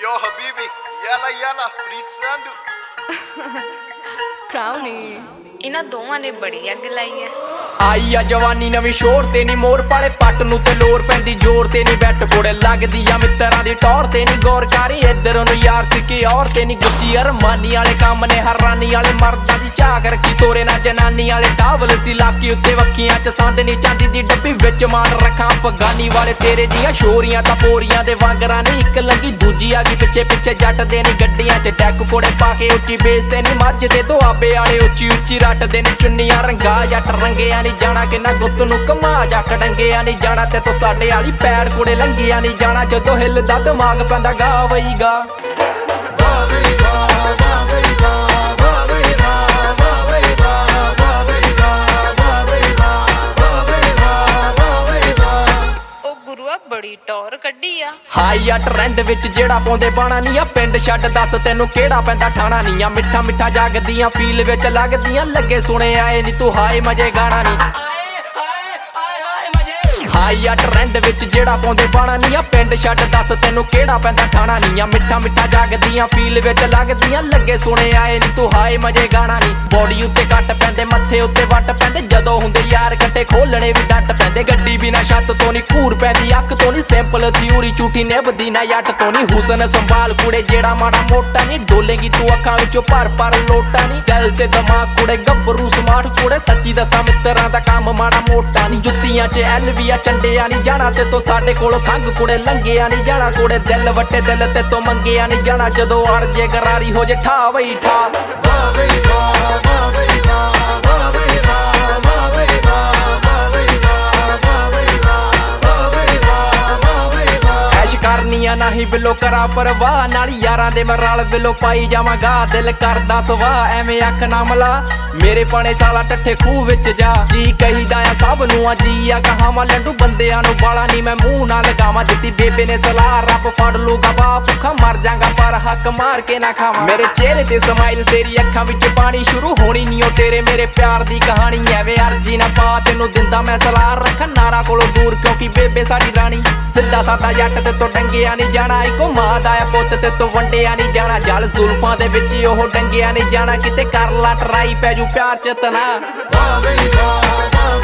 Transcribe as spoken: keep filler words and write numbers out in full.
Yo habibi, yalla yalla, precisando Crownie ਇਹਨਾਂ ਦੋਵਾਂ ਨੇ ਬੜੀ ਅੱਗ ਲਾਈ ਹੈ। ਆਈ ਆ ਜਵਾਨੀ ਨਵੀਂ ਸ਼ੋਰ ਤੇ ਨੀ ਮੋਰ ਪਾਲੇ ਪੱਟ ਨੂੰ ਤੇ ਲੋਰ ਪੈਂਦੀ ਜ਼ੋਰ ਤੇ ਨੀ ਬੈਠ ਕੋੜੇ ਲੱਗਦੀ ਆ ਮਿੱਤਰਾਂ ਦੀ ਟੌਰ ਤੇ ਨੀ ਗੌਰ ਕਰੀ ਇੱਧਰ ਨੂੰ ਯਾਰ ਸਿੱਕੀ ਔਰ ਤੇ ਨੀ ਗੁੱਚੀ ਅਰਮਾਨੀ ਵਾਲੇ ਕੰਮ ਨੇ ਹੈਰਾਨੀ ਵਾਲੇ ਮਰਦਾਂ ਦੀ ਝਾਕ ਰੱਖੀ ਤੋਰੇ ਨਾ ਜਨਾਨੀ ਵਾਲੇ ਟਾਵਲ ਸੀ ਲਾਕੀ ਉੱਤੇ ਵੱਖੀਆਂ ਚ ਸੰਦ ਨੀ ਚਾਂਦੀ ਦੀ ਡੱਬੀ ਵਿੱਚ ਮਾਰ ਰੱਖਾਂ ਅਫਗਾਨੀ ਵਾਲੇ ਤੇਰੇ ਦੀਆਂ ਸ਼ੋਰੀਆਂ ਤਾਂ ਪੋਰੀਆਂ ਦੇ ਵਾਂਗਰਾਂ ਨੀ ਇੱਕ ਲੰਗੀ ਦੂਜੀ ਆ ਗਈ ਪਿੱਛੇ ਪਿੱਛੇ ਜੱਟ ਦੇ ਨੀ ਗੱਡੀਆਂ ਚ ਟੈਕ ਕੋੜੇ ਪਾ ਕੇ ਉੱਚੀ ਬੇਸ ਤੇ ਨੀ ਮੱਝ ਤੇ ਦੁਆਬੇ ਵਾਲੇ ਉੱਚੀ ਉੱਚੀ ਰੱਟਦੇ ਨੀ ਚੁੰਨੀਆਂ ਰੰਗਾ ਜੱਟ ਰੰਗਿਆ ਨੀ ਜਾਣਾ ਕਿੰਨਾ ਗੁੱਤ ਨੂੰ ਕਮਾ ਜੱਟ ਡੰਗਿਆ ਨੀ ਜਾਣਾ ਤੇ ਤੋ ਸਾਡੇ ਵਾਲੀ ਪੈੜ ਕੋੜੇ ਲੰਗਿਆ ਨੀ ਜਾਣਾ ਜਦੋਂ ਹਿੱਲਦਾ ਦਿਮਾਗ ਪੈਂਦਾ ਗਾ ਵਈ ਗਾ ਬੜੀ ਟੌਰ ਕੱਢੀ ਆ ਹਾਈ ਆ ਟ੍ਰੈਂਡ ਵਿੱਚ ਜਿਹੜਾ ਪਾਉਂਦੇ ਬਾਣਾ ਨੀ ਆ ਪਿੰਡ ਛੱਡ ਦੱਸ ਤੈਨੂੰ ਕਿਹੜਾ ਪੈਂਦਾ ਠਾਣਾ ਨੀ ਆ ਮਿੱਠਾ ਮਿੱਠਾ ਜਾਗਦੀਆਂ ਫੀਲ ਵਿੱਚ ਲੱਗਦੀਆਂ ਲੱਗੇ ਸੁਣੇ ਆਏ ਨੀ ਤੂੰ ਹਾਏ ਮਜੇ ਗਾਣਾ ਨੀ ਹਾਈ ਆ ਟ੍ਰੈਂਡ ਵਿੱਚ ਜਿਹੜਾ ਪਾਉਂਦੇ ਬਾਣਾ ਨੀ ਆ ਪਿੰਡ ਛੱਡ ਦੱਸ ਤੈਨੂੰ ਕਿਹੜਾ ਪੈਂਦਾ ਠਾਣਾ ਨੀ ਆ ਮਿੱਠਾ ਮਿੱਠਾ ਜਾਗਦੀਆਂ ਫੀਲ ਵਿੱਚ ਲੱਗਦੀਆਂ ਲੱਗੇ ਸੁਣੇ ਆਏ ਨੀ ਤੂੰ ਹਾਏ ਮਜੇ ਗਾਣਾ ਨੀ ਬੋਡੀ ਉੱਤੇ ਕੱਟ ਪੈਂਦੇ ਮੱਥੇ ਉੱਤੇ ਵੱਟ ਪੈਂਦੇ ਜਦੋਂ ਹੁੰਦੇ ਯਾਰ ਕੱਟੇ ਖੋਲਣੇ ਵੀ ਡੱਟ ਪੈਂਦੇ ਗੱਡੀ ਬਿਨਾ ਛੱਤ ਤੋਂ ਨੀ ਘੂਰ ਪੈਂਦੀ ਅੱਖ ਤੋਂ ਨੀ ਸਿੰਪਲ ਥਿਊਰੀ ਝੂਠੀ ਨਿਭਦੀ ਨਾ ਜੱਟ ਤੋਂ ਨੀ ਹੁਸਨ ਸੰਭਾਲ ਕੁੜੇ ਜਿਹੜਾ ਮਾੜਾ ਮੋਟਾ ਨੀ ਡੋਲੇਗੀ ਤੂੰ ਅੱਖਾਂ ਵਿੱਚੋਂ ਭਰ ਭਰ ਲੋਟਾ ਨੀ ਦਿਲ ਤੇ ਦਿਮਾਗ ਕੁੜੇ ਗੱਭਰੂ ਸਮਾਰਟ ਕੁੜੇ ਸੱਚੀ ਦੱਸਾਂ ਮਿੱਤਰਾਂ ਦਾ ਕੰਮ ਮਾੜਾ ਮੋਟਾ ਨੀ ਜੁੱਤੀਆਂ 'ਚ ਐਲ ਵੀ ਆ ਚੰਡਿਆ ਨੀ ਜਾਣਾ ਤੇ ਤੋ ਸਾਡੇ ਕੋਲੋਂ ਖੰਗ ਕੁੜੇ ਲੰਘਿਆ ਨੀ ਜਾਣਾ ਕੁੜੇ ਦਿਲ ਵੱਟੇ ਦਿਲ ਤੇ ਤੋ ਮੰਗਿਆ ਨੀ ਜਾਣਾ ਜਦੋਂ ਅੜ ਜੇ ਗਰਾਰੀ ਹੋ ਜੇ ਠਾ ਵਈ ਠਾ ਵਾਹ ਵਈ ਵਾਹ ਵਾਹ ਵਈ ਵਾਹ ਵਾਹ ਵਈ ਵਾਹ ਵਾਹ ਵਈ ਵਾਹ ਵਾਹ ਵਈ ਵਾਹ ਵਾਹ ਵਈ ਵਾਹ ਵਾਹ ਵਈ ਵਾਹ ਵਾਹ ਵਈ ਵਾਹ ਐਸ਼ ਕਰਨੀਆਂ ਨਹੀਂ ਬਿਲੋ ਕਰਾ ਪਰਵਾਹ ਨਾਲ ਯਾਰਾਂ ਦੇ ਮੈਂ ਰਲ ਬਿਲੋ ਪਾਈ ਜਾਵਾਂਗਾ ਦਿਲ ਕਰਦਾ ਸਵਾਹ ਐਵੇਂ ਅੱਖ ਨਾ ਮਲਾ ਮੇਰੇ ਪਣੇ ਸਾਲਾ ਟੱਠੇ ਖੂਹ ਵਿੱਚ ਜਾ ਜੀ ਕਹੀਦਾ ਆ ਸਭ ਨੂੰ ਆ ਜੀ ਆ ਕਹਾਵਾਂ ਲੰਡੂ ਬੰਦਿਆਂ ਨੂੰ ਬਾਲਾ ਨੀ ਮੈਂ ਮੂੰਹ ਨਾ ਲਗਾਵਾਂ ਦਿੱਤੀ ਬੇਬੇ ਨੇ ਸਲਾਹ ਰੱਬ ਫੜ ਲੂਗਾ ਬਾ ਭੁੱਖਾ ਮਰ ਜਾਗਾ ਪਰ ਹੱਕ ਮਾਰ ਕੇ ਨਾ ਖਾਵਾਂ ਮੇਰੇ ਚਿਹਰੇ ਤੇ ਸਮਾਈਲ ਤੇਰੀ ਅੱਖਾਂ ਵਿੱਚ ਪਾਣੀ ਸ਼ੁਰੂ ਹੋਣੀ ਨੀ ਓ ਤੇਰੇ ਮੇਰੇ ਪਿਆਰ ਦੀ ਕਹਾਣੀ ਐਵੇਂ ਅਰਜੀ ਨਾ ਪਾ ਤੈਨੂੰ ਦਿੰਦਾ ਮੈਂ ਸਲਾਹ ਰੱਖਣ ਨਾਰਾ ਕੋਲੋਂ ਦੂਰ ਕਿਉਂਕਿ ਬੇਬੇ ਸਾਡੀ ਰਾਣੀ ਸਿੱਧਾ ਸਾਦਾ ਜੱਟ ਤੇ ਤੋਂ ਡੰਗਿਆ ਨੀ ਜਾਣਾ ਇੱਕੋ ਮਾਂ ਦਾ ਆ ਪੁੱਤ ਤੇ ਤੋਂ ਵੰਡਿਆ ਨੀ ਜਾਣਾ ਜਲ ਜ਼ੁਲਫਾਂ ਦੇ ਵਿੱਚ ਉਹ ਡੰਗਿਆ ਨੀ ਜਾਣਾ ਕਿਤੇ ਕਰ ਲਾ ਟਰਾਈ ਪੈ ਜੂ ਪਿਆਰ ਚ ਤਨਾ ਵਾਹ ਬਈ ਵਾਹ ਵਾਹ